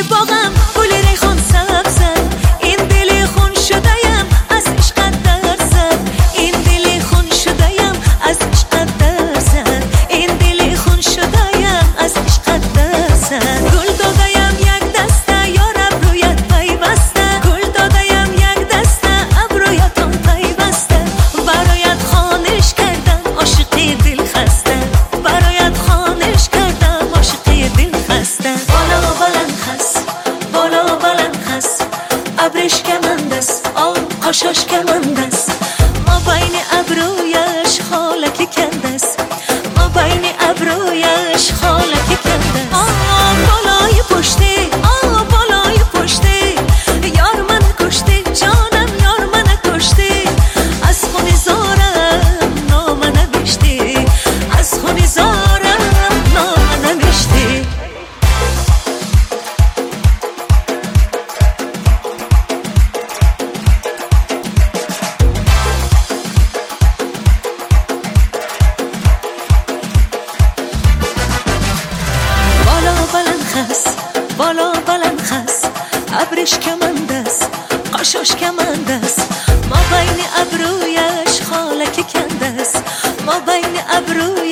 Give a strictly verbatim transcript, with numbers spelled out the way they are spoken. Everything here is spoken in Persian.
باغم گل ریحان سبزم، این دل خون شده‌ام از عشقت در زد، این دل خون شده‌ام از عشقت در زد، این دل خون شده‌ام از عشقت در زد. گل داده‌ام یک دسته یار ابرویت پیوسته، گل داده‌ام یک دسته ابرویتان پیوسته، برایت خانش کردم عاشقی دل خسته، برایت خانش کردم عاشقی دل خسته. بالا بلند خس، بالا بلند خس، ابرش کمند است، آه قشاش کمند است، ما بین ابرویش خالکی کنده است، ما بین ابرویش خالکی کنده است. آه بالای پشتی، آه بالای پشتی، یار من کشتی جانم، یار من کشتی، از خون زارم نام نوشتی، از خون زارم نام نوشتی. بالا بلند خس، بالا بلند خس، ابرش کمند است، قشاش کمند است، ما بین ابرویش خالکی کنده است، ما بین ابرویش